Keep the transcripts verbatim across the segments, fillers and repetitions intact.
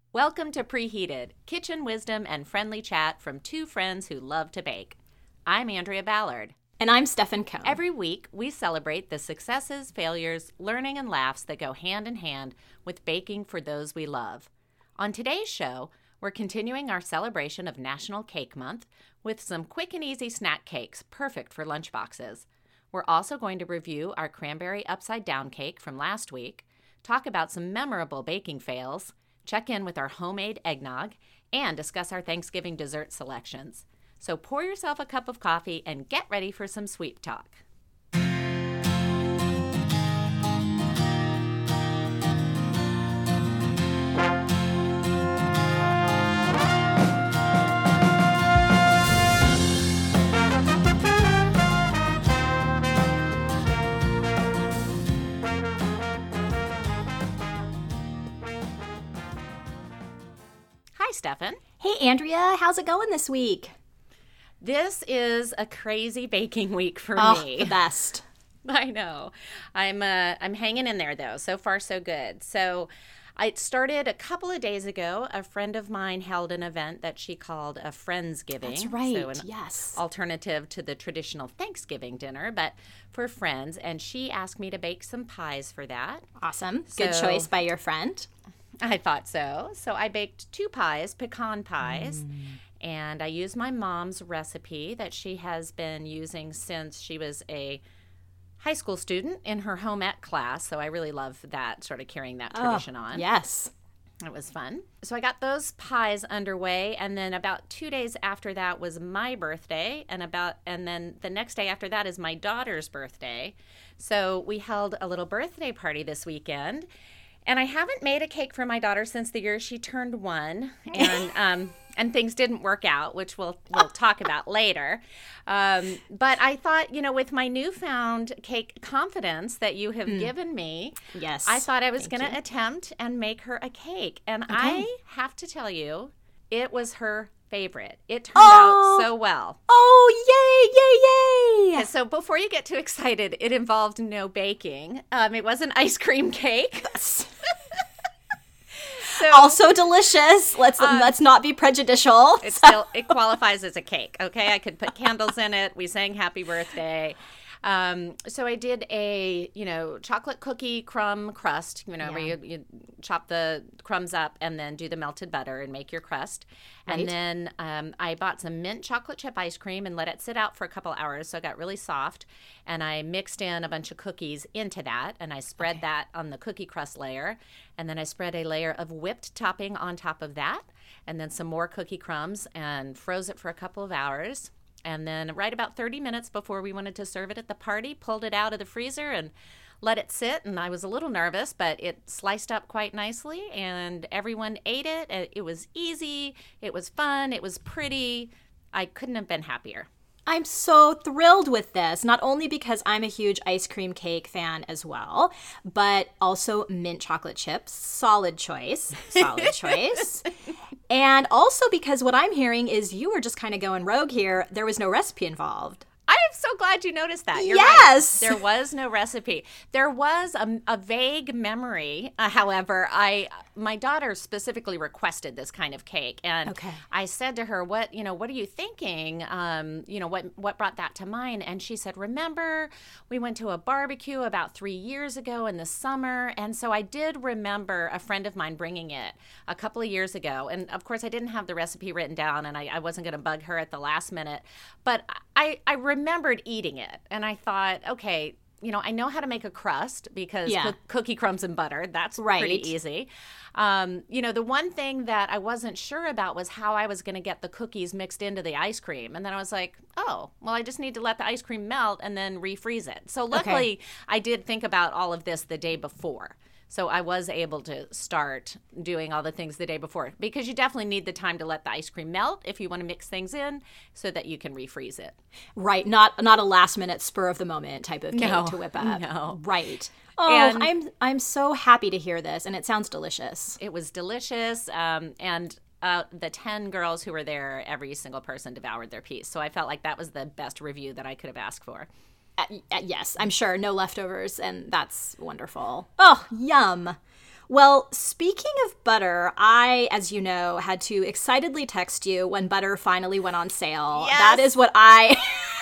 Welcome to Preheated, kitchen wisdom and friendly chat from two friends who love to bake. I'm Andrea Ballard. And I'm Stefan Cohn. Every week, we celebrate the successes, failures, learning, and laughs that go hand in hand with baking for those we love. On today's show, we're continuing our celebration of National Cake Month with some quick and easy snack cakes perfect for lunchboxes. We're also going to review our cranberry upside-down cake from last week, talk about some memorable baking fails, check in with our homemade eggnog, and discuss our Thanksgiving dessert selections. So pour yourself a cup of coffee and get ready for some sweet talk. Hi, Stefan. Hey, Andrea. How's it going this week? This is a crazy baking week for oh, me. The best. I know. I'm uh, I'm hanging in there, though. So far, so good. So I started a couple of days ago. A friend of mine held an event that she called a Friendsgiving. That's right. So an yes. alternative to the traditional Thanksgiving dinner, but for friends. And she asked me to bake some pies for that. Awesome. Good So- choice by your friend. I thought so. So I baked two pies, pecan pies, Mm. and I used my mom's recipe that she has been using since she was a high school student in her home ec class. So I really love that, sort of carrying that tradition oh, on. Yes. It was fun. So I got those pies underway, and then about two days after that was my birthday, and about and then the next day after that is my daughter's birthday. So we held a little birthday party this weekend. And I haven't made a cake for my daughter since the year she turned one, and um, and things didn't work out, which we'll we'll talk about later. Um, but I thought, you know, with my newfound cake confidence that you have given me, Yes. I thought I was Thank going to you. attempt and make her a cake. And I have to tell you, it was her favorite. It turned Oh. out so well. Oh, yay, yay, yay. So before you get too excited, it involved no baking. Um, it was an ice cream cake. So Also delicious. Let's Um, let's not be prejudicial. it still it qualifies as a cake. Okay, I could put candles in it. We sang happy birthday. Um, so I did a you know chocolate cookie crumb crust. You know where Yeah. you, you chop the crumbs up and then do the melted butter and make your crust. Right. And then um, I bought some mint chocolate chip ice cream and let it sit out for a couple hours so it got really soft. And I mixed in a bunch of cookies into that, and I spread Okay. that on the cookie crust layer. And then I spread a layer of whipped topping on top of that, and then some more cookie crumbs, and froze it for a couple of hours. And then right about thirty minutes before we wanted to serve it at the party, pulled it out of the freezer and let it sit. And I was a little nervous, but it sliced up quite nicely, and everyone ate it. It it was easy. It was fun. It was pretty. I couldn't have been happier. I'm so thrilled with this, not only because I'm a huge ice cream cake fan as well, but also mint chocolate chips. Solid choice. Solid choice. And also because what I'm hearing is you were just kind of going rogue here. There was no recipe involved. I am so glad you noticed that. You're Yes! right. There was no recipe. There was a, a vague memory. Uh, however, I my daughter specifically requested this kind of cake, and Okay. I said to her, "What you know? What are you thinking? Um, you know, what what brought that to mind?" And she said, "Remember, we went to a barbecue about three years ago in the summer." And so I did remember a friend of mine bringing it a couple of years ago, and of course, I didn't have the recipe written down, and I, I wasn't going to bug her at the last minute, but I I remembered eating it, and I thought, okay, you know, I know how to make a crust because Yeah. cook- cookie crumbs and butter, that's Right. pretty easy. Um, you know, the one thing that I wasn't sure about was how I was going to get the cookies mixed into the ice cream. And then I was like, oh, well, I just need to let the ice cream melt and then refreeze it. So luckily, I did think about all of this the day before. So I was able to start doing all the things the day before, because you definitely need the time to let the ice cream melt if you want to mix things in so that you can refreeze it. Right, not not a last minute spur of the moment type of cake No, to whip up. no. Right. Oh, And- I'm I'm so happy to hear this, and it sounds delicious. It was delicious, um, and uh, the ten girls who were there, every single person devoured their piece. So I felt like that was the best review that I could have asked for. Uh, uh, yes, I'm sure no leftovers, and that's wonderful. Oh, yum. Well, speaking of butter, I, as you know, had to excitedly text you when butter finally went on sale. Yes. That is what I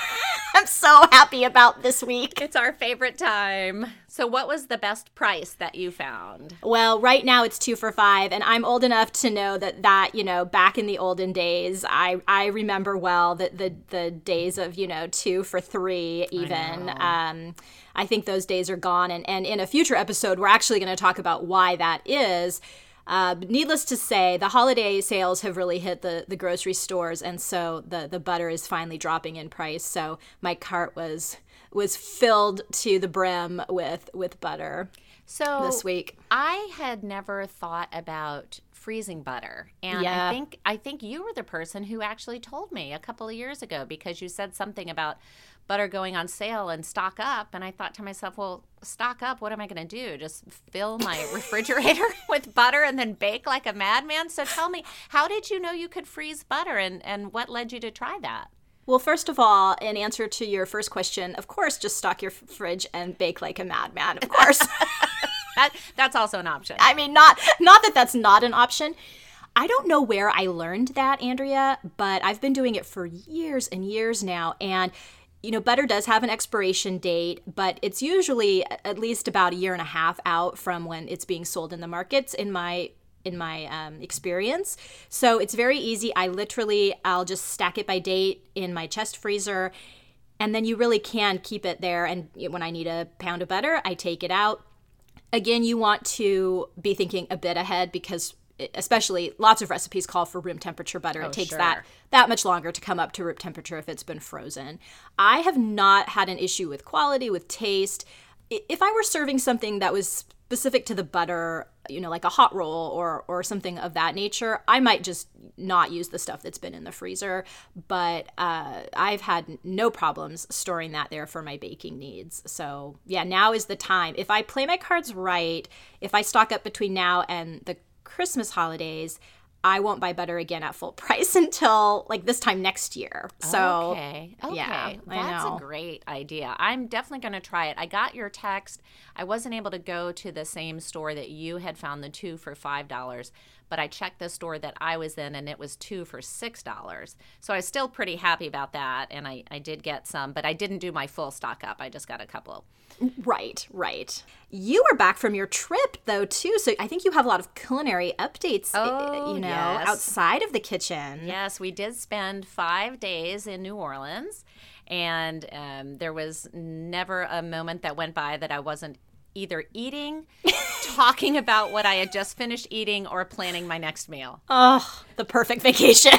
am so happy about this week. It's our favorite time. So what was the best price that you found? Well, right now it's two for five, and I'm old enough to know that, that you know, back in the olden days, I, I remember well that the, the days of, you know, two for three even. I um, I think those days are gone, and, and in a future episode, we're actually going to talk about why that is. Uh, needless to say, the holiday sales have really hit the, the grocery stores, and so the, the butter is finally dropping in price. So my cart was was filled to the brim with with butter so this week. I had never thought about freezing butter, and Yeah. I think I think you were the person who actually told me a couple of years ago, because you said something about butter going on sale and stock up, and I thought to myself, well, stock up, what am I going to do? Just fill my refrigerator with butter and then bake like a madman? So tell me, how did you know you could freeze butter, and, and what led you to try that? Well, first of all, in answer to your first question, of course, just stock your f- fridge and bake like a madman, of course. That that's also an option. I mean, not not that that's not an option. I don't know where I learned that, Andrea, but I've been doing it for years and years now. And, you know, butter does have an expiration date, but it's usually at least about a year and a half out from when it's being sold in the markets in my in my um, experience. So it's very easy. I literally, I'll just stack it by date in my chest freezer, and then you really can keep it there. And when I need a pound of butter, I take it out. Again, you want to be thinking a bit ahead, because especially lots of recipes call for room temperature butter. Oh, it takes sure. that that much longer to come up to room temperature if it's been frozen. I have not had an issue with quality, with taste. I- If I were serving something that was specific to the butter, you know, like a hot roll or or something of that nature, I might just not use the stuff that's been in the freezer. But uh, I've had no problems storing that there for my baking needs. So yeah, now is the time. If I play my cards right, if I stock up between now and the Christmas holidays, I won't buy butter again at full price until like this time next year. So okay, okay, yeah, I that's know. a great idea. I'm definitely going to try it. I got your text. I wasn't able to go to the same store that you had found the two for five dollars, but I checked the store that I was in, and it was two for six dollars. So I was still pretty happy about that, and I, I did get some, but I didn't do my full stock up. I just got a couple. Right, right. You were back from your trip, though, too. So I think you have a lot of culinary updates, Oh, you know, yes. outside of the kitchen. Yes, we did spend five days in New Orleans, and um, there was never a moment that went by that I wasn't either eating, talking about what I had just finished eating, or planning my next meal. Oh, the perfect vacation.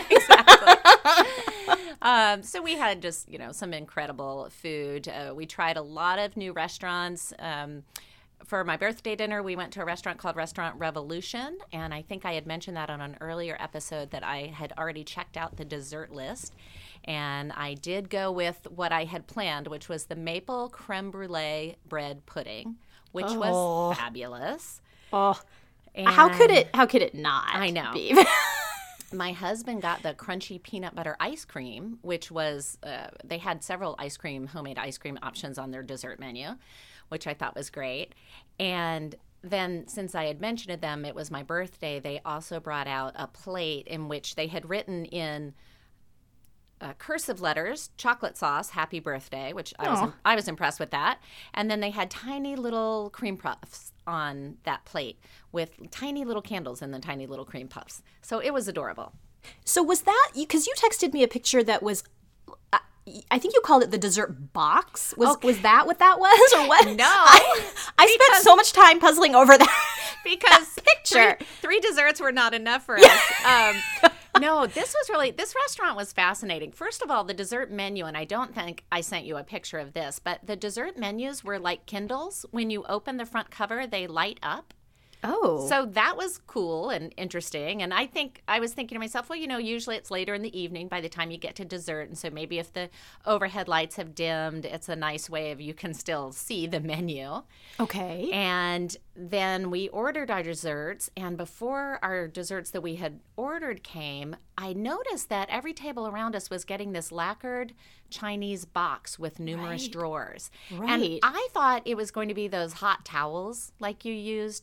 Um, so we had just, you know, some incredible food. Uh, we tried a lot of new restaurants. Um, for my birthday dinner, we went to a restaurant called Restaurant Revolution, and I think I had mentioned that on an earlier episode that I had already checked out the dessert list, and I did go with what I had planned, which was the maple creme brulee bread pudding, which Oh. was fabulous. Oh, how could And it? How could it not? I know. be? My husband got the crunchy peanut butter ice cream, which was, uh, they had several ice cream, homemade ice cream options on their dessert menu, which I thought was great. And then since I had mentioned them, it was my birthday, they also brought out a plate in which they had written in uh, cursive letters, chocolate sauce, happy birthday, which I was Aw. I was impressed with that. And then they had tiny little cream puffs on that plate with tiny little candles in the tiny little cream puffs. So it was adorable. So was that because you texted me a picture that was? Uh, I think you called it the dessert box. Was Okay. was that what that was, or what? No, I, I spent because- so much time puzzling over that. because picture. Three, three desserts were not enough for us. Um, no, this was really, this restaurant was fascinating. First of all, the dessert menu, and I don't think I sent you a picture of this, but the dessert menus were like Kindles. When you open the front cover, they light up. Oh, So that was cool and interesting. And I think I was thinking to myself, well, you know, usually it's later in the evening by the time you get to dessert. And so maybe if the overhead lights have dimmed, it's a nice way of you can still see the menu. okay. And then we ordered our desserts. And before our desserts that we had ordered came, I noticed that every table around us was getting this lacquered Chinese box with numerous Right. drawers. Right. And I thought it was going to be those hot towels like you use to wipe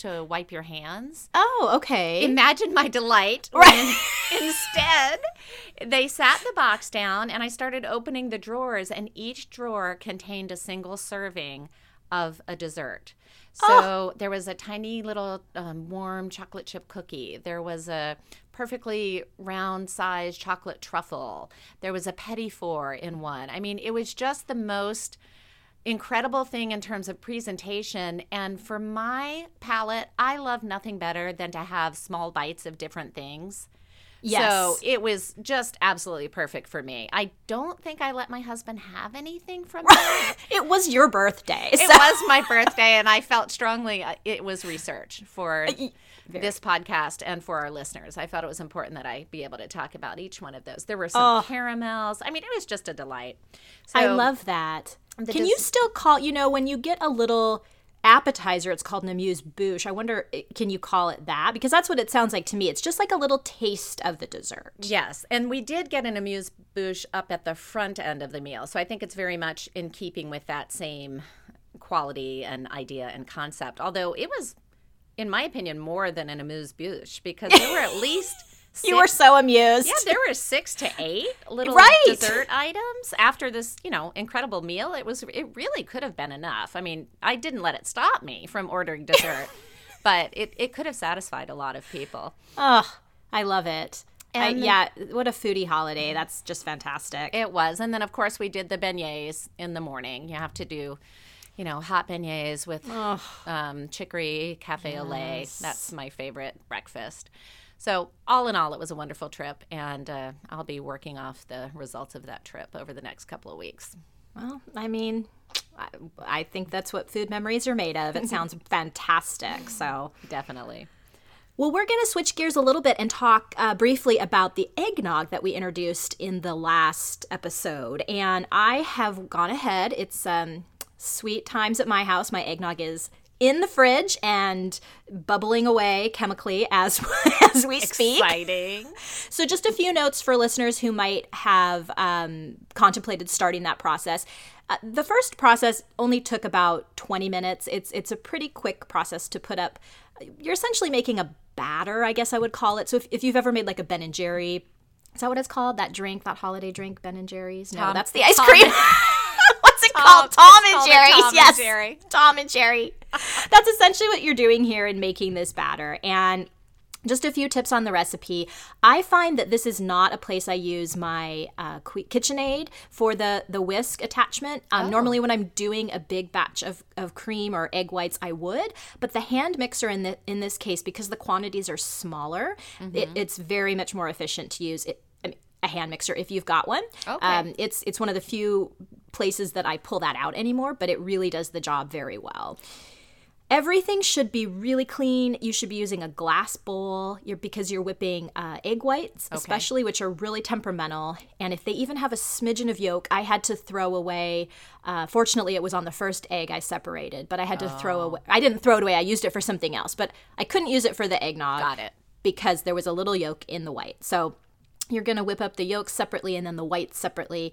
wipe your hands. Oh, okay. Imagine my delight Right. when instead they sat the box down and I started opening the drawers, and each drawer contained a single serving of a dessert. So Oh. there was a tiny little um, warm chocolate chip cookie. There was a perfectly round-sized chocolate truffle. There was a petit four in one. I mean, it was just the most incredible thing in terms of presentation. And for my palate, I love nothing better than to have small bites of different things. Yes. So it was just absolutely perfect for me. I don't think I let my husband have anything from that. It was your birthday. It so- was my birthday, and I felt strongly uh, it was research for Very. this podcast and for our listeners. I thought it was important that I be able to talk about each one of those. There were some Oh. caramels. I mean, it was just a delight. So, I love that. The Can des- you still call, you know, when you get a little appetizer, it's called an amuse-bouche. I wonder, can you call it that? Because that's what it sounds like to me. It's just like a little taste of the dessert. Yes, and we did get an amuse-bouche up at the front end of the meal. So I think it's very much in keeping with that same quality and idea and concept. Although it was, in my opinion, more than an amuse-bouche because there were at least six, You were so amused. yeah, there were six to eight little Right. dessert items after this, you know, incredible meal. It was, it really could have been enough. I mean, I didn't let it stop me from ordering dessert, but it, it could have satisfied a lot of people. Oh, I love it. I, And- yeah, what a foodie holiday. That's just fantastic. It was. And then, of course, we did the beignets in the morning. You have to do, you know, hot beignets with um, chicory, cafe au lait. Yes. That's my favorite breakfast. So all in all, it was a wonderful trip, and uh, I'll be working off the results of that trip over the next couple of weeks. Well, I mean, I, I think that's what food memories are made of. It sounds fantastic. So, Definitely. well, we're going to switch gears a little bit and talk uh, briefly about the eggnog that we introduced in the last episode. And I have gone ahead. It's um, sweet times at my house. My eggnog is in the fridge and bubbling away chemically as as we speak. Exciting. So just a few notes for listeners who might have um, contemplated starting that process. Uh, the first process only took about twenty minutes. It's it's a pretty quick process to put up. You're essentially making a batter, I guess I would call it. So if, if you've ever made like a Ben and Jerry, is that what it's called? That drink, that holiday drink, Ben and Jerry's? No, Tom- that's the ice Tom- cream. What's it Tom- called? it's Tom and called a Jerry's. Tom and yes, Jerry. Tom and Jerry. That's essentially what you're doing here in making this batter. And just a few tips on the recipe. I find that this is not a place I use my uh, Qui- KitchenAid for the, the whisk attachment. Um, Oh. Normally when I'm doing a big batch of, of cream or egg whites, I would. But the hand mixer in, the, in this case, because the quantities are smaller, it, it's very much more efficient to use it. I mean, a hand mixer if you've got one. Okay. Um, it's it's one of the few places that I pull that out anymore, but it really does the job very well. Everything should be really clean. You should be using a glass bowl you're, because you're whipping uh, egg whites, especially, which are really temperamental. And if they even have a smidgen of yolk, I had to throw away. Uh, fortunately, it was on the first egg I separated, but I had to throw away. I didn't throw it away. I used it for something else, but I couldn't use it for the eggnog. Got it. Because there was a little yolk in the white. So you're going to whip up the yolks separately and then the whites separately.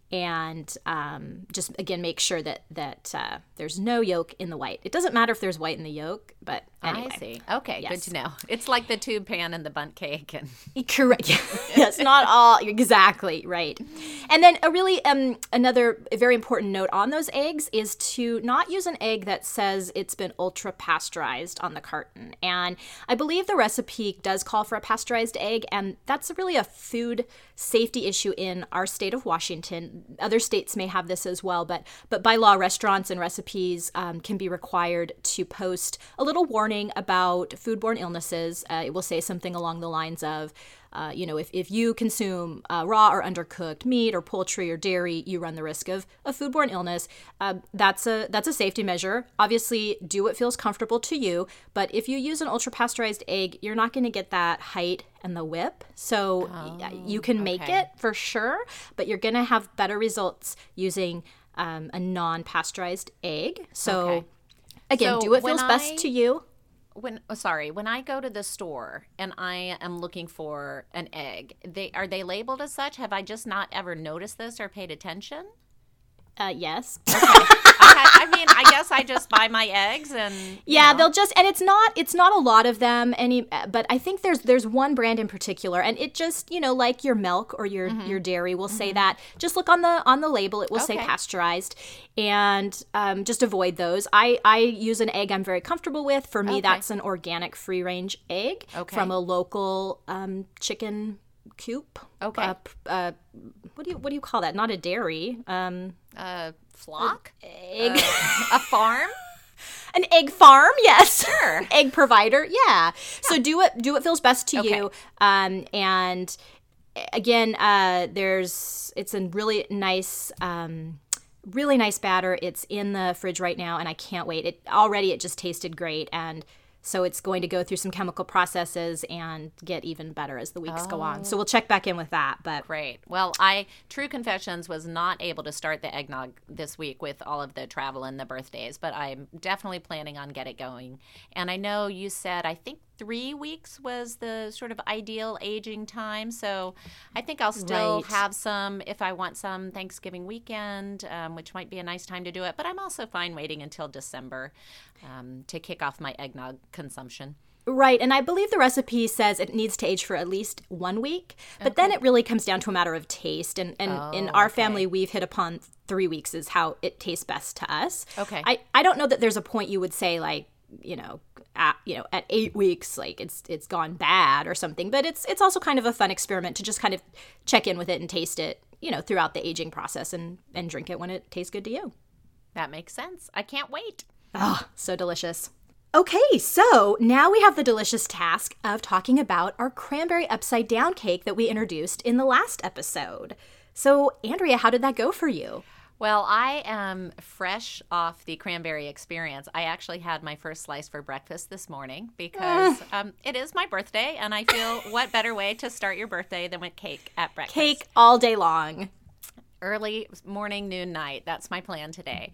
And um, just, again, make sure that, that uh, there's no yolk in the white. It doesn't matter if there's white in the yolk, but anyway. I see. Okay, good Yes. to know. It's like the tube pan and the bundt cake. And Correct. Yes, not all. Exactly, right. And then a really, um, another very important note on those eggs is to not use an egg that says it's been ultra pasteurized on the carton. And I believe the recipe does call for a pasteurized egg, and that's really a food safety issue in our state of Washington. Other states may have this as well, but but by law, restaurants and recipes um, can be required to post a little warning about foodborne illnesses. Uh, it will say something along the lines of, uh, you know, if, if you consume uh, raw or undercooked meat or poultry or dairy, you run the risk of a foodborne illness. Uh, that's a that's a safety measure. Obviously, do what feels comfortable to you. But if you use an ultra pasteurized egg, you're not going to get that height and the whip. So y- you can make okay. it for sure, but you're going to have better results using um, a non-pasteurized egg. So Okay. again, So do what when feels best I- to you. when oh, sorry, when I go to the store and I am looking for an egg, they are they labeled as such? Have I just not ever noticed this or paid attention? Uh, yes. Okay. I, I mean, I guess I just buy my eggs and yeah, know. they'll just and it's not it's not a lot of them any, but I think there's there's one brand in particular, and it just you know like your milk or your mm-hmm. your dairy will mm-hmm. say that. Just look on the on the label; it will okay. say pasteurized, and um, just avoid those. I I use an egg I'm very comfortable with. For me, okay. that's an organic free range egg okay. from a local um, chicken coop. Okay. Uh, uh, what do you what do you call that? Not a dairy. Um, uh, flock. Egg. Uh, a farm. An egg farm, yes. Sure. Egg provider, yeah. yeah. So do what do what feels best to okay. you. Um, and again, uh, there's it's a really nice. Um, really nice batter. It's in the fridge right now, and I can't wait. It already it just tasted great, and so it's going to go through some chemical processes and get even better as the weeks oh. go on. So we'll check back in with that. But great. Well, I True Confessions was not able to start the eggnog this week with all of the travel and the birthdays, but I'm definitely planning on get it going. And I know you said I think three weeks was the sort of ideal aging time. So I think I'll still right. have some if I want some Thanksgiving weekend, um, which might be a nice time to do it. But I'm also fine waiting until December um, to kick off my eggnog consumption. Right, and I believe the recipe says it needs to age for at least one week, but okay. then it really comes down to a matter of taste, and, and oh, in our okay. family, we've hit upon three weeks is how it tastes best to us. Okay. I, I don't know that there's a point you would say, like, you know, at, you know, at eight weeks, like, it's it's gone bad or something, but it's it's also kind of a fun experiment to just kind of check in with it and taste it, you know, throughout the aging process and, and drink it when it tastes good to you. That makes sense. I can't wait. Oh, so delicious. Okay, so now we have the delicious task of talking about our cranberry upside down cake that we introduced in the last episode. So, Andrea, how did that go for you? Well, I am fresh off the cranberry experience. I actually had my first slice for breakfast this morning because um, it is my birthday, and I feel what better way to start your birthday than with cake at breakfast. Cake all day long. Early morning, noon, night. That's my plan today.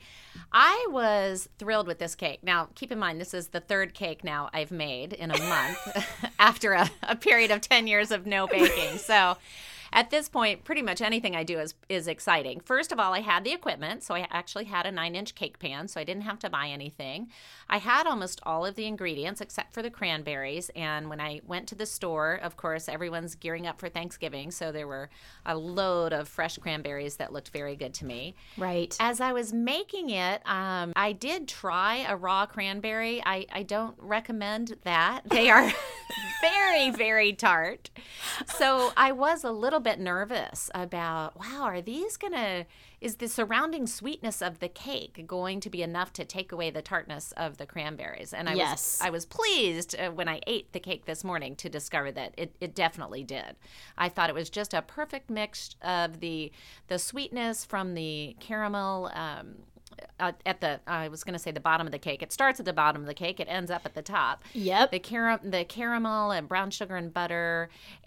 I was thrilled with this cake. Now, keep in mind, this is the third cake now I've made in a month after a, a period of ten years of no baking. So at this point, pretty much anything I do is is exciting. First of all, I had the equipment, so I actually had a nine-inch cake pan, so I didn't have to buy anything. I had almost all of the ingredients except for the cranberries, and when I went to the store, of course, everyone's gearing up for Thanksgiving, so there were a load of fresh cranberries that looked very good to me. Right. As I was making it, um, I did try a raw cranberry. I, I don't recommend that. They are very, very tart. So I was a little bit nervous about, wow, are these going to, is the surrounding sweetness of the cake going to be enough to take away the tartness of the cranberries? And I yes. was I was pleased uh, when I ate the cake this morning to discover that it, it definitely did. I thought it was just a perfect mix of the the sweetness from the caramel um, uh, at the, I was going to say the bottom of the cake. It starts at the bottom of the cake. It ends up at the top. Yep. The, car- the caramel and brown sugar and butter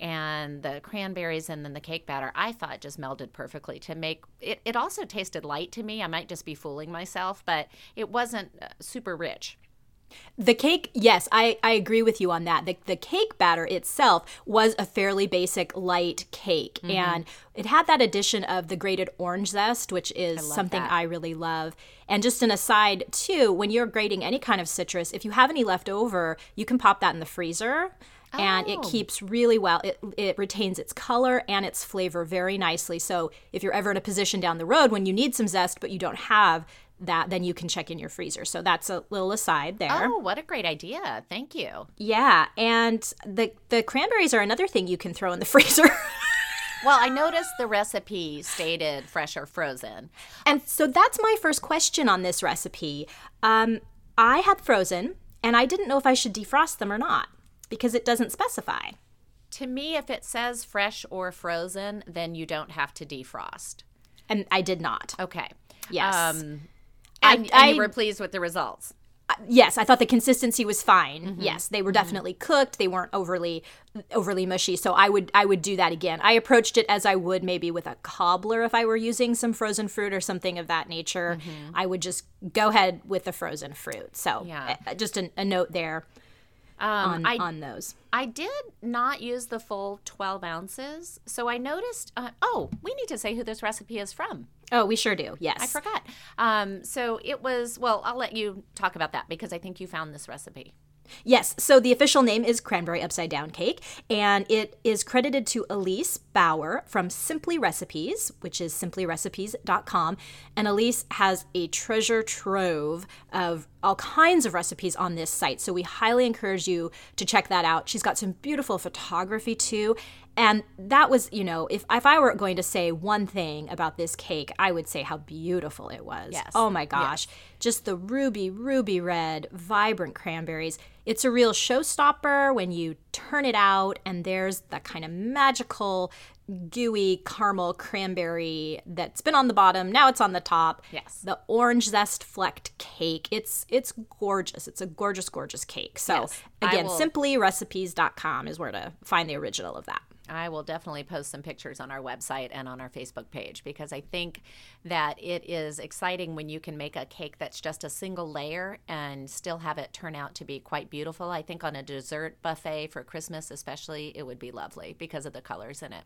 and the cranberries and then the cake batter, I thought just melded perfectly to make, it, it also tasted light to me. I might just be fooling myself, but it wasn't uh, super rich. The cake, yes, I, I agree with you on that. The, the cake batter itself was a fairly basic light cake, mm-hmm. and it had that addition of the grated orange zest, which is I something that. I really love. And just an aside, too, when you're grating any kind of citrus, if you have any left over, you can pop that in the freezer. Oh. And it keeps really well. It it retains its color and its flavor very nicely. So if you're ever in a position down the road when you need some zest but you don't have that, then you can check in your freezer. So that's a little aside there. Oh, what a great idea. Thank you. Yeah. And the, the cranberries are another thing you can throw in the freezer. Well, I noticed the recipe stated fresh or frozen. And so that's my first question on this recipe. Um, I had frozen, and I didn't know if I should defrost them or not, because it doesn't specify. To me, if it says fresh or frozen, then you don't have to defrost. And I did not. Okay. Yes. Um, and, I, and you were pleased with the results? Uh, yes, I thought the consistency was fine. Mm-hmm. Yes, they were definitely mm-hmm. cooked. They weren't overly overly mushy. So I would I would do that again. I approached it as I would maybe with a cobbler if I were using some frozen fruit or something of that nature. Mm-hmm. I would just go ahead with the frozen fruit. So yeah. uh, just a, a note there. Um, on, I, on those. I did not use the full twelve ounces, so I noticed, uh, oh, we need to say who this recipe is from. Oh, we sure do. Yes. I forgot. Um, so it was, well, I'll let you talk about that because I think you found this recipe. Yes, so the official name is Cranberry Upside Down Cake, and it is credited to Elise Bauer from Simply Recipes, which is simply recipes dot com. And Elise has a treasure trove of all kinds of recipes on this site, so we highly encourage you to check that out. She's got some beautiful photography too. And that was, you know, if, if I were going to say one thing about this cake, I would say how beautiful it was. Yes. Oh my gosh. Yes. Just the ruby, ruby red, vibrant cranberries. It's a real showstopper when you turn it out and there's that kind of magical, gooey caramel cranberry that's been on the bottom. Now it's on the top. Yes. The orange zest flecked cake. It's it's gorgeous. It's a gorgeous, gorgeous cake. So Yes. again, will... simply recipes dot com is where to find the original of that. I will definitely post some pictures on our website and on our Facebook page because I think that it is exciting when you can make a cake that's just a single layer and still have it turn out to be quite beautiful. I think on a dessert buffet for Christmas especially, it would be lovely because of the colors in it.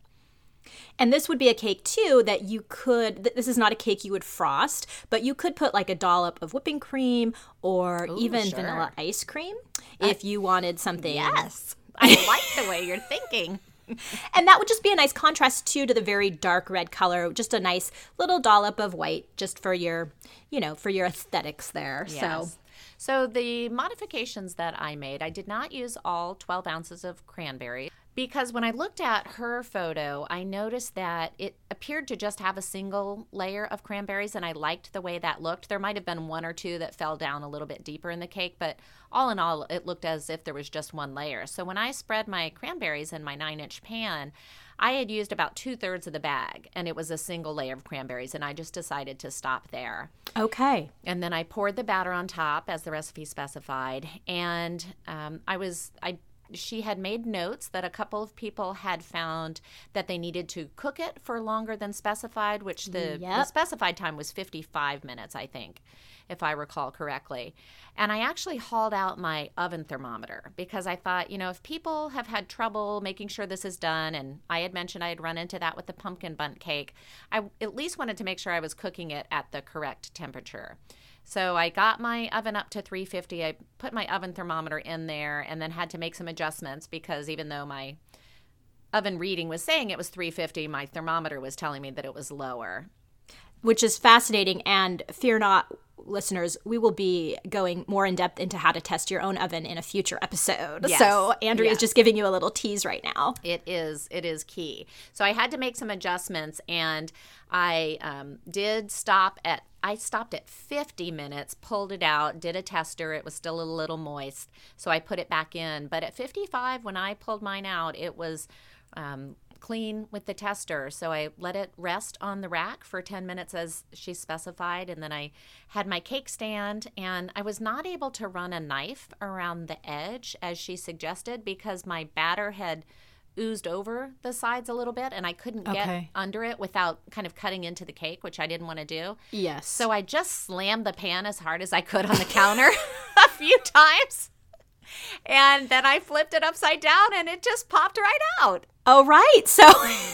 And this would be a cake, too, that you could, this is not a cake you would frost, but you could put like a dollop of whipping cream or Ooh, even sure. vanilla ice cream if you wanted something. Yes. I like the way you're thinking. And that would just be a nice contrast, too, to the very dark red color. Just a nice little dollop of white just for your, you know, for your aesthetics there. Yes. So. So the modifications that I made, I did not use all twelve ounces of cranberry because when I looked at her photo, I noticed that it appeared to just have a single layer of cranberries, and I liked the way that looked. There might have been one or two that fell down a little bit deeper in the cake, but all in all, it looked as if there was just one layer. So when I spread my cranberries in my nine-inch pan, I had used about two-thirds of the bag, and it was a single layer of cranberries, and I just decided to stop there. Okay. And then I poured the batter on top, as the recipe specified, and um, I was I. She had made notes that a couple of people had found that they needed to cook it for longer than specified, which the, Yep. the specified time was fifty-five minutes, I think, if I recall correctly. And I actually hauled out my oven thermometer because I thought, you know, if people have had trouble making sure this is done, and I had mentioned I had run into that with the pumpkin bundt cake, I at least wanted to make sure I was cooking it at the correct temperature. So I got my oven up to three fifty. I put my oven thermometer in there and then had to make some adjustments because even though my oven reading was saying it was three fifty, my thermometer was telling me that it was lower. Which is fascinating, and fear not, listeners, we will be going more in depth into how to test your own oven in a future episode. Yes. So Andrea Yes. is just giving you a little tease right now. It is. It is key. So I had to make some adjustments, and I um, did stop at, I stopped at fifty minutes, pulled it out, did a tester. It was still a little moist, so I put it back in. But at fifty-five, when I pulled mine out, it was um, clean with the tester. So I let it rest on the rack for ten minutes as she specified, and then I had my cake stand, and I was not able to run a knife around the edge as she suggested because my batter had oozed over the sides a little bit, and I couldn't get Okay. under it without kind of cutting into the cake, which I didn't want to do. Yes. So I just slammed the pan as hard as I could on the counter a few times. And then I flipped it upside down and it just popped right out. Oh, right. So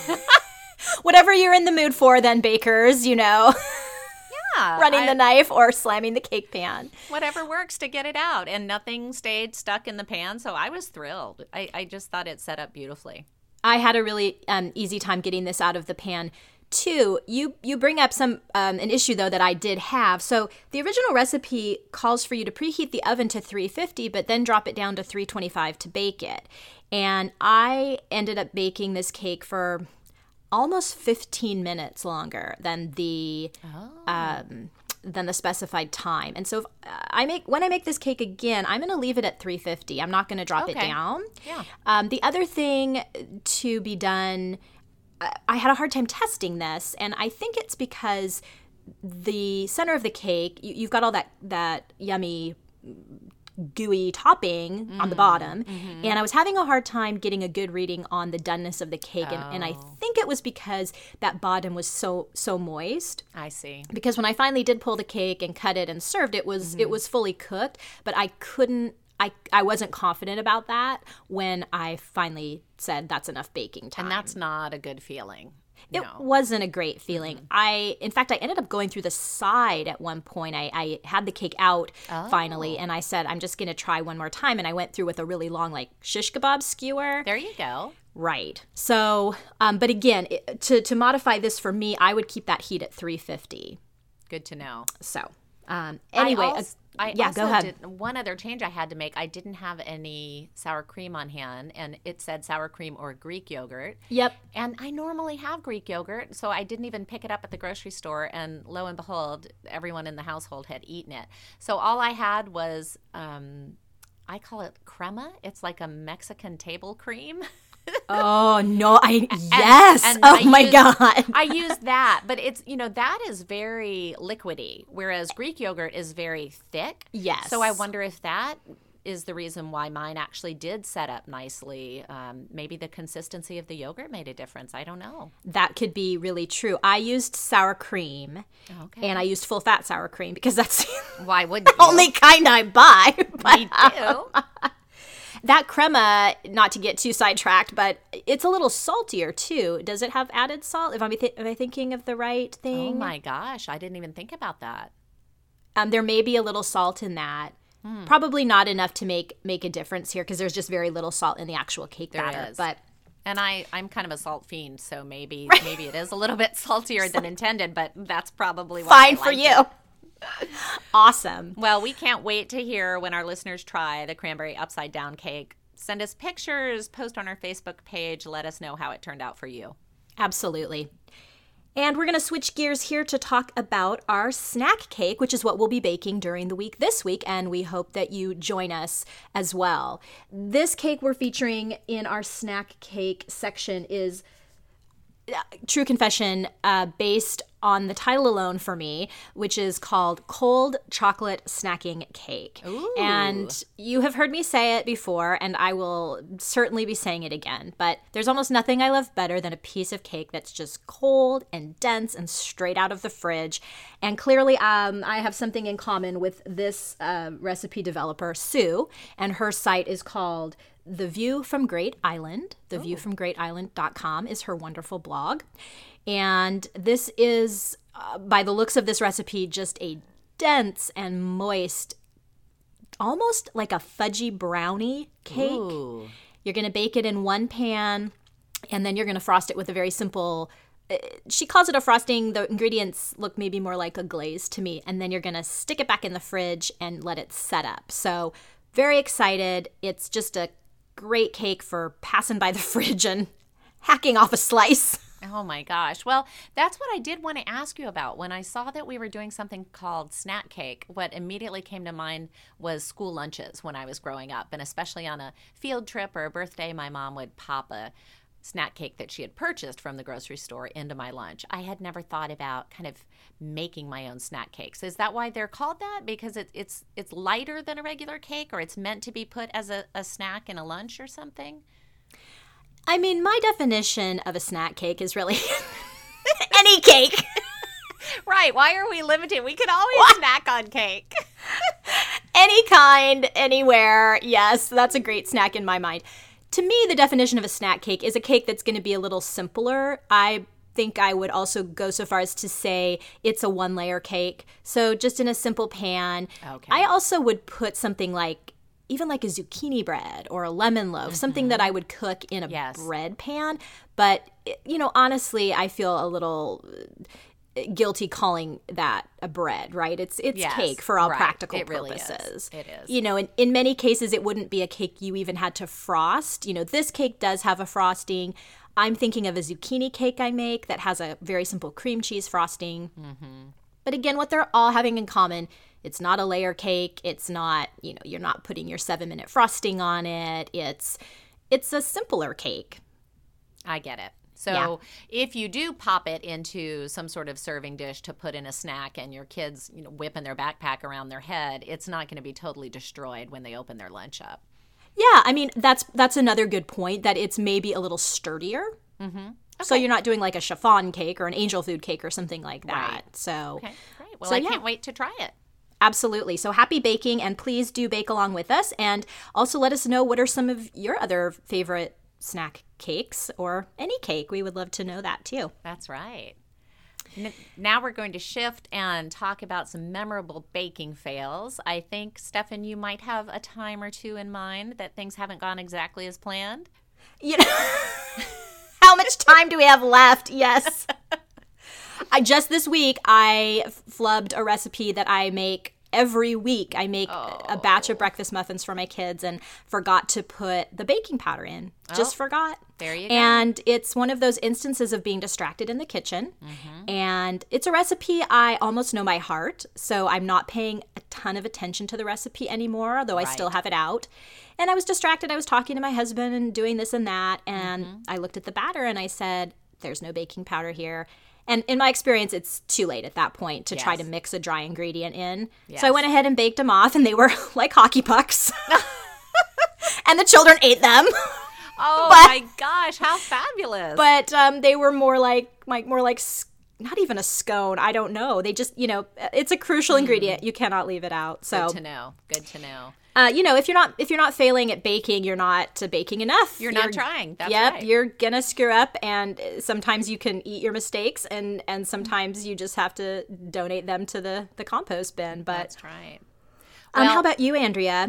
whatever you're in the mood for then, bakers, you know, Yeah. running I- the knife or slamming the cake pan. Whatever works to get it out. And nothing stayed stuck in the pan. So I was thrilled. I, I just thought it set up beautifully. I had a really um, easy time getting this out of the pan. Two, you you bring up some um, an issue though that I did have. So the original recipe calls for you to preheat the oven to three fifty, but then drop it down to three twenty-five to bake it. And I ended up baking this cake for almost fifteen minutes longer than the Oh. um, than the specified time. And so if I make when I make this cake again, I'm going to leave it at three fifty. I'm not going to drop it Okay. down. Yeah. Um, the other thing to be done, I- I had a hard time testing this, and I think it's because the center of the cake, you, you've got all that that yummy gooey topping on the bottom, Mm-hmm. and I was having a hard time getting a good reading on the doneness of the cake, and, and I Oh. think it was because that bottom was so so moist. I see. Because when I finally did pull the cake and cut it and served it, was Mm-hmm. it was fully cooked, but I couldn't. I, I wasn't confident about that when I finally said that's enough baking time. And that's not a good feeling. It No. wasn't a great feeling. Mm-hmm. I, in fact, I ended up going through the side at one point. I, I had the cake out oh. finally, and I said, I'm just going to try one more time. And I went through with a really long, like, shish kebab skewer. There you go. Right. So, um, but again, it, to, to modify this for me, I would keep that heat at three fifty. Good to know. So, um, anyway. I also, I yeah, also go ahead. Did, one other change I had to make, I didn't have any sour cream on hand, and it said sour cream or Greek yogurt. Yep. And I normally have Greek yogurt, so I didn't even pick it up at the grocery store, and lo and behold, everyone in the household had eaten it. So all I had was, um, I call it crema. It's like a Mexican table cream. Oh no! I yes. And, and oh I my used, god! I used that, but it's you know that is very liquidy, whereas Greek yogurt is very thick. Yes. So I wonder if that is the reason why mine actually did set up nicely. Um, maybe the consistency of the yogurt made a difference. I don't know. That could be really true. I used sour cream, okay. and I used full fat sour cream because that's why wouldn't you? the only kind I buy. But, Me too. That crema, not to get too sidetracked, but it's a little saltier too. Does it have added salt? If I'm th- am I thinking of the right thing? Oh my gosh, I didn't even think about that. Um, there may be a little salt in that. Hmm. Probably not enough to make make a difference here because there's just very little salt in the actual cake there batter. Is. But and I I'm kind of a salt fiend, so maybe maybe it is a little bit saltier than intended, but that's probably why fine I for like you. It. Awesome. Well, we can't wait to hear when our listeners try the cranberry upside down cake. Send us pictures, post on our Facebook page, let us know how it turned out for you. Absolutely. And we're going to switch gears here to talk about our snack cake, which is what we'll be baking during the week this week, and we hope that you join us as well. This cake we're featuring in our snack cake section is, uh, true confession, uh, based on the title alone for me, which is called Cold Chocolate Snacking Cake. Ooh. And you have heard me say it before, and I will certainly be saying it again, but there's almost nothing I love better than a piece of cake that's just cold and dense and straight out of the fridge. And clearly um, I have something in common with this uh, recipe developer, Sue, and her site is called The View from Great Island. the view from great island dot com is her wonderful blog. And this is, uh, by the looks of this recipe, just a dense and moist, almost like a fudgy brownie cake. Ooh. You're going to bake it in one pan, and then you're going to frost it with a very simple, uh, she calls it a frosting. The ingredients look maybe more like a glaze to me. And then you're going to stick it back in the fridge and let it set up. So very excited. It's just a great cake for passing by the fridge and hacking off a slice. Oh my gosh. Well, that's what I did want to ask you about. When I saw that we were doing something called snack cake, what immediately came to mind was school lunches when I was growing up. And especially on a field trip or a birthday, my mom would pop a snack cake that she had purchased from the grocery store into my lunch. I had never thought about kind of making my own snack cakes. Is that why they're called that? Because it, it's it's lighter than a regular cake, or it's meant to be put as a, a snack in a lunch or something? I mean, my definition of a snack cake is really any cake. Right. Why are we limited? We could always what? snack on cake. Any kind, anywhere. Yes, that's a great snack in my mind. To me, the definition of a snack cake is a cake that's going to be a little simpler. I think I would also go so far as to say it's a one-layer cake. So just in a simple pan. Okay. I also would put something like even like a zucchini bread or a lemon loaf, mm-hmm. something that I would cook in a yes. bread pan. But, you know, honestly, I feel a little guilty calling that a bread, right? It's it's yes, cake for all right. practical it really purposes. Is. It is. You know, in, in many cases, it wouldn't be a cake you even had to frost. You know, this cake does have a frosting. I'm thinking of a zucchini cake I make that has a very simple cream cheese frosting. Mm-hmm. But again, what they're all having in common, it's not a layer cake. It's not, you know, you're not putting your seven-minute frosting on it. It's it's a simpler cake. I get it. So yeah. if you do pop it into some sort of serving dish to put in a snack and your kids, you know, whipping their backpack around their head, it's not going to be totally destroyed when they open their lunch up. Yeah, I mean, that's that's another good point, that it's maybe a little sturdier. Mm-hmm. Okay. So you're not doing like a chiffon cake or an angel food cake or something like that. Right. So okay, great. Well, so, I yeah. can't wait to try it. Absolutely. So happy baking, and please do bake along with us, and also let us know what are some of your other favorite snack cakes or any cake. We would love to know that too. That's right. N- now we're going to shift and talk about some memorable baking fails. I think, Stefan, you might have a time or two in mind that things haven't gone exactly as planned. You know, how much time do we have left? Yes. I just this week, I flubbed a recipe that I make every week. I make oh. a batch of breakfast muffins for my kids and forgot to put the baking powder in. Oh. Just forgot. There you go. And it's one of those instances of being distracted in the kitchen. Mm-hmm. And it's a recipe I almost know by heart. So I'm not paying a ton of attention to the recipe anymore, though I right. still have it out. And I was distracted. I was talking to my husband and doing this and that. And mm-hmm. I looked at the batter and I said, there's no baking powder here. And in my experience, it's too late at that point to yes. try to mix a dry ingredient in. Yes. So I went ahead and baked them off, and they were like hockey pucks. And the children ate them. Oh, but, my gosh, how fabulous. But um, they were more like, like, more like, not even a scone. I don't know. They just, you know, it's a crucial mm. ingredient. You cannot leave it out. So good to know. Good to know. Uh, you know, if you're not if you're not failing at baking, you're not uh, baking enough. You're, you're not trying. That's yep, right. You're gonna screw up, and sometimes you can eat your mistakes, and, and sometimes you just have to donate them to the, the compost bin. But that's right. Um, well, how about you, Andrea?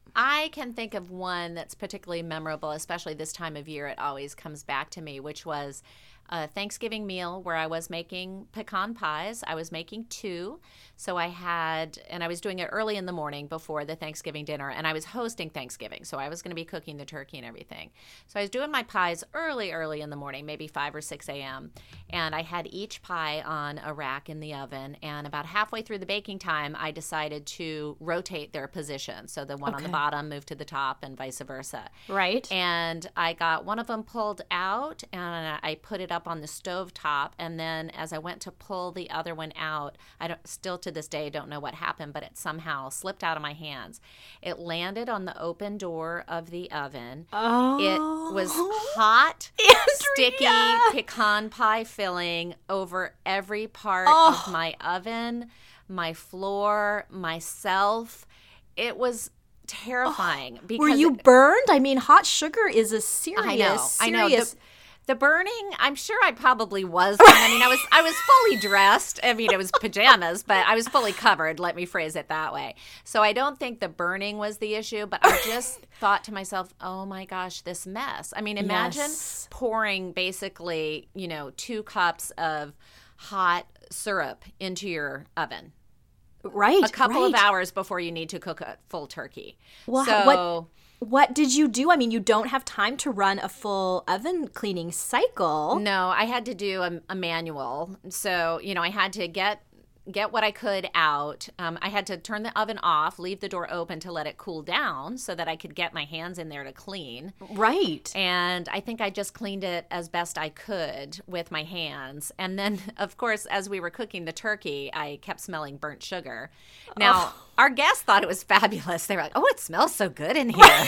I can think of one that's particularly memorable, especially this time of year. It always comes back to me, which was a Thanksgiving meal where I was making pecan pies. I was making two. So I had, and I was doing it early in the morning before the Thanksgiving dinner, and I was hosting Thanksgiving. So I was going to be cooking the turkey and everything. So I was doing my pies early, early in the morning, maybe five or six a.m. And I had each pie on a rack in the oven. And about halfway through the baking time, I decided to rotate their position. So the one okay. on the bottom moved to the top and vice versa. Right. And I got one of them pulled out, and I put it up on the stove top. And then as I went to pull the other one out, I don't still to this day don't know what happened, but it somehow slipped out of my hands. It landed on the open door of the oven. Oh. It was hot, Andrea. sticky pecan pie filling over every part oh. of my oven, my floor, myself. It was terrifying. Oh. Because Were you burned? I mean, hot sugar is a serious, I know, serious... I know. The, The burning, I'm sure I probably was. I mean, I was I was fully dressed. I mean, it was pajamas, but I was fully covered. Let me phrase it that way. So I don't think the burning was the issue, but I just thought to myself, oh my gosh, this mess. I mean, imagine yes. pouring basically, you know, two cups of hot syrup into your oven. Right, A couple right. of hours before you need to cook a full turkey. Well, so, what... What did you do? I mean, you don't have time to run a full oven cleaning cycle. No, I had to do a, a manual. So, you know, I had to get get what I could out. Um, I had to turn the oven off, leave the door open to let it cool down so that I could get my hands in there to clean. Right. And I think I just cleaned it as best I could with my hands. And then, of course, as we were cooking the turkey, I kept smelling burnt sugar. Now, oh. our guests thought it was fabulous. They were like, oh, it smells so good in here.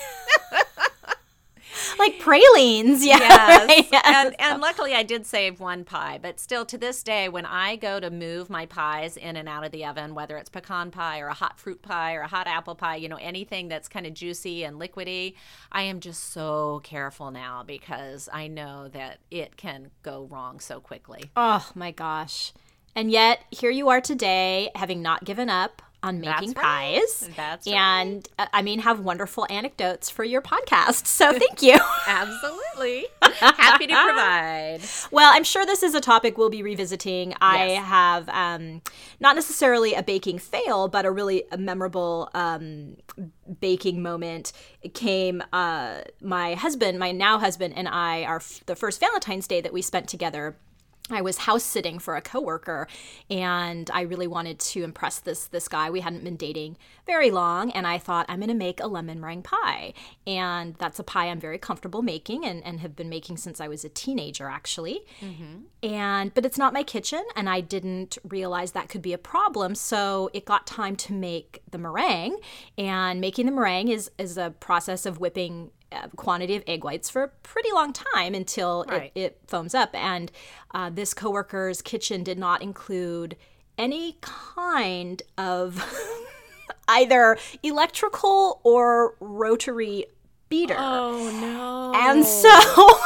Like pralines, yeah. Yes. Right, yes. And, and luckily I did save one pie. But still, to this day, when I go to move my pies in and out of the oven, whether it's pecan pie or a hot fruit pie or a hot apple pie, you know, anything that's kind of juicy and liquidy, I am just so careful now because I know that it can go wrong so quickly. Oh, my gosh. And yet, here you are today, having not given up on making That's pies. Right. That's and, right. I mean, have wonderful anecdotes for your podcast. So thank you. Absolutely. Happy to provide. Well, I'm sure this is a topic we'll be revisiting. Yes. I have um, not necessarily a baking fail, but a really a memorable um, baking moment. It came, uh, my husband, my now husband, and I, our the first Valentine's Day that we spent together, I was house sitting for a coworker, and I really wanted to impress this this guy. We hadn't been dating very long, and I thought, I'm going to make a lemon meringue pie. And that's a pie I'm very comfortable making and, and have been making since I was a teenager, actually. Mm-hmm. And but it's not my kitchen, and I didn't realize that could be a problem. So it got time to make the meringue, and making the meringue is, is a process of whipping a quantity of egg whites for a pretty long time until right. it, it foams up. And uh, this coworker's kitchen did not include any kind of either electrical or rotary beater. Oh, no. And so...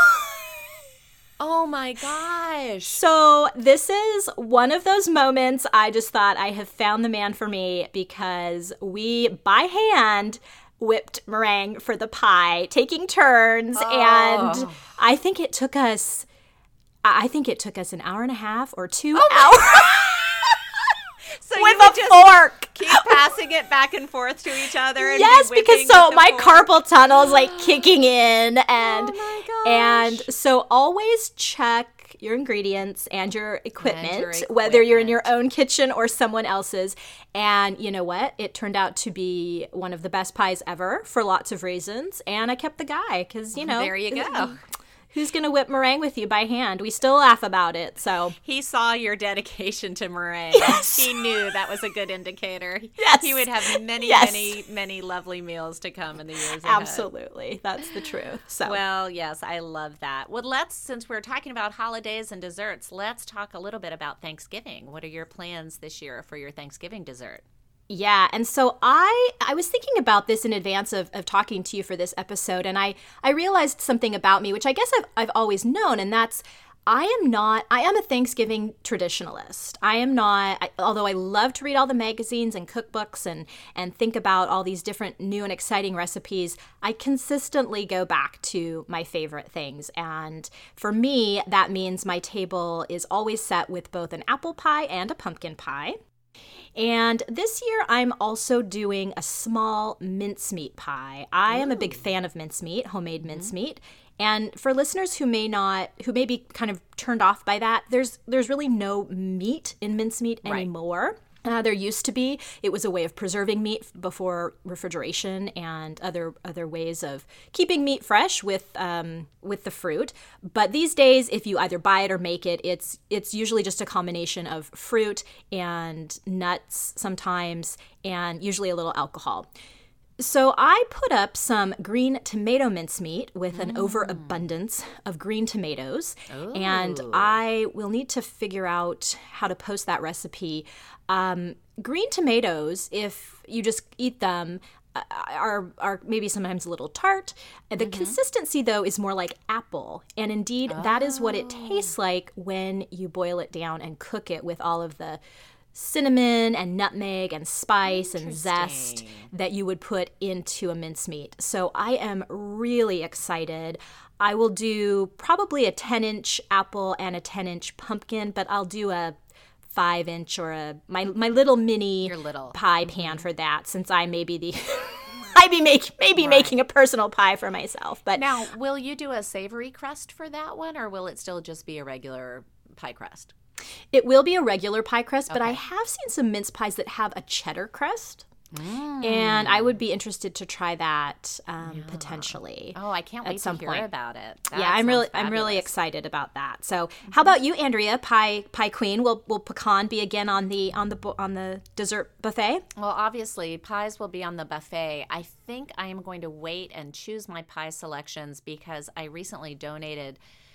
Oh my gosh. So this is one of those moments I just thought I have found the man for me, because we, by hand, whipped meringue for the pie, taking turns. Oh. And I think it took us, I think it took us an hour and a half or two Oh hours. So with you would a just fork. keep passing it back and forth to each other. And Yes, be because whipping so with the my fork. carpal tunnel is like kicking in, and Oh my gosh. and so always check your ingredients and your equipment, And your whether you're in your equipment. own kitchen or someone else's. And you know what? It turned out to be one of the best pies ever for lots of reasons. And I kept the guy because, you know, There you go. who's going to whip meringue with you by hand? We still laugh about it. So He saw your dedication to meringue. Yes. He knew that was a good indicator. Yes. He would have many, Yes. many, many lovely meals to come in the years ahead. absolutely, that's the truth. So Well, yes, I love that. Well, let's, since we're talking about holidays and desserts, let's talk a little bit about Thanksgiving. What are your plans this year for your Thanksgiving dessert? Yeah, and so I I was thinking about this in advance of, of talking to you for this episode, and I, I realized something about me, which I guess I've, I've always known, and that's I am not, I am a Thanksgiving traditionalist. I am not, I, although I love to read all the magazines and cookbooks and, and think about all these different new and exciting recipes, I consistently go back to my favorite things. And for me, that means my table is always set with both an apple pie and a pumpkin pie. And this year, I'm also doing a small mincemeat pie. I am a big fan of mincemeat, homemade mincemeat. And for listeners who may not, who may be kind of turned off by that, there's there's really no meat in mincemeat Right. anymore. Uh, there used to be. It was a way of preserving meat before refrigeration and other other ways of keeping meat fresh with um, with the fruit. But these days, if you either buy it or make it, it's it's usually just a combination of fruit and nuts sometimes, and usually a little alcohol. So I put up some green tomato mincemeat with an overabundance of green tomatoes, and Ooh. I will need to figure out how to post that recipe. Um, green tomatoes, if you just eat them, uh, are are maybe sometimes a little tart. The consistency, though, is more like apple, and indeed, that is what it tastes like when you boil it down and cook it with all of the cinnamon and nutmeg and spice and zest Interesting. that you would put into a mincemeat. So I am really excited. I will do probably a ten inch apple and a ten inch pumpkin, but I'll do a five inch or a my my little mini Your little. pie pan for that, since I may be the I be make maybe Right. making a personal pie for myself. But Now, will you do a savory crust for that one, or will it still just be a regular pie crust? it will be a regular pie crust, but I Okay. have seen some mince pies that have a cheddar crust. And I would be interested to try that um, potentially. Oh, I can't At wait to some hear point. about it. yeah, That I'm really sounds I'm really fabulous. excited about that. So, how about you, Andrea, pie pie queen? Will will pecan be again on the on the bu- on the dessert buffet? Well, obviously, pies will be on the buffet. I think I am going to wait and choose my pie selections because I recently donated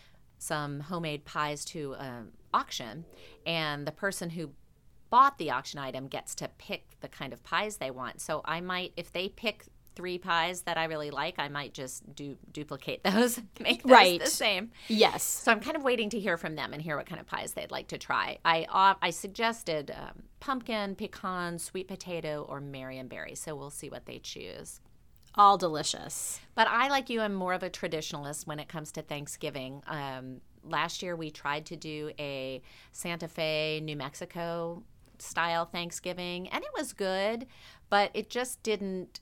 some homemade pies to an auction, and the person who bought the auction item gets to pick the kind of pies they want. So I might, if they pick three pies that I really like, I might just do duplicate those, make those Right. the same. Yes. So I'm kind of waiting to hear from them and hear what kind of pies they'd like to try. I uh, I suggested um, pumpkin, pecan, sweet potato, or Marionberry. So we'll see what they choose. All delicious. But I, like you, am more of a traditionalist when it comes to Thanksgiving. Um, last year we tried to do a Santa Fe, New Mexico style Thanksgiving, and it was good, but it just didn't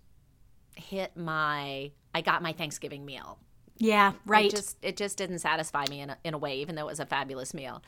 hit my, I got my Thanksgiving meal. Yeah, right. It just it just didn't satisfy me in a, in a way, even though it was a fabulous meal.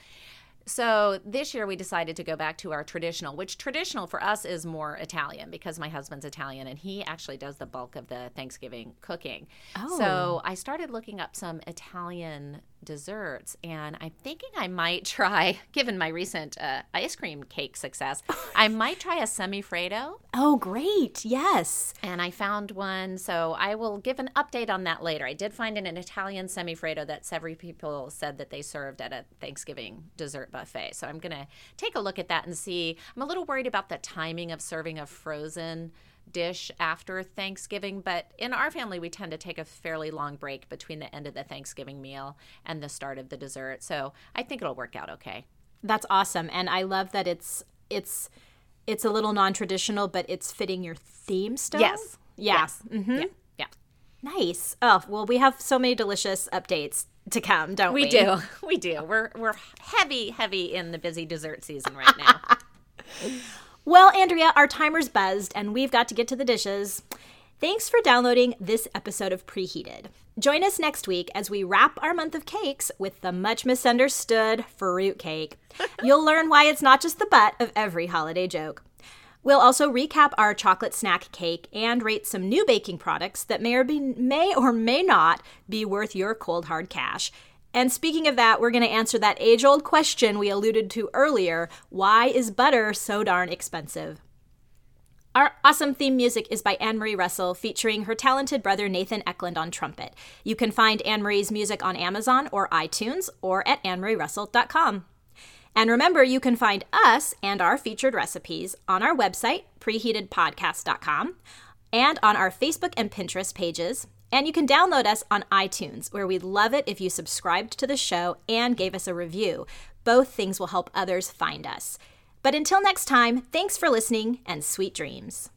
So this year we decided to go back to our traditional, which traditional for us is more Italian because my husband's Italian and he actually does the bulk of the Thanksgiving cooking. Oh. So I started looking up some Italian desserts, and I'm thinking I might try, given my recent uh, ice cream cake success, I might try a semifreddo. Oh, great. Yes. And I found one, so I will give an update on that later. I did find an, an Italian semifreddo that several people said that they served at a Thanksgiving dessert buffet. So I'm going to take a look at that and see. I'm a little worried about the timing of serving a frozen dish after Thanksgiving, but in our family, we tend to take a fairly long break between the end of the Thanksgiving meal and the start of the dessert. So I think it'll work out okay. That's awesome. And I love that it's it's it's a little non-traditional, but it's fitting your theme still. Yes. Yeah. Yes. Mm-hmm. Yeah. Yeah. Nice. Oh, well, we have so many delicious updates to come, don't we? We do. We do. We're we're heavy, heavy in the busy dessert season right now. Well, Andrea, our timer's buzzed and we've got to get to the dishes. Thanks for downloading this episode of Preheated. Join us next week as we wrap our month of cakes with the much misunderstood fruit cake. You'll learn why it's not just the butt of every holiday joke. We'll also recap our chocolate snack cake and rate some new baking products that may or, be, may or may not be worth your cold hard cash. And speaking of that, we're going to answer that age-old question we alluded to earlier: why is butter so darn expensive? Our awesome theme music is by Anne-Marie Russell, featuring her talented brother Nathan Eklund on trumpet. You can find Anne-Marie's music on Amazon or iTunes or at anne marie russell dot com. And remember, you can find us and our featured recipes on our website, preheated podcast dot com, and on our Facebook and Pinterest pages. And you can download us on iTunes, where we'd love it if you subscribed to the show and gave us a review. Both things will help others find us. But until next time, thanks for listening and sweet dreams.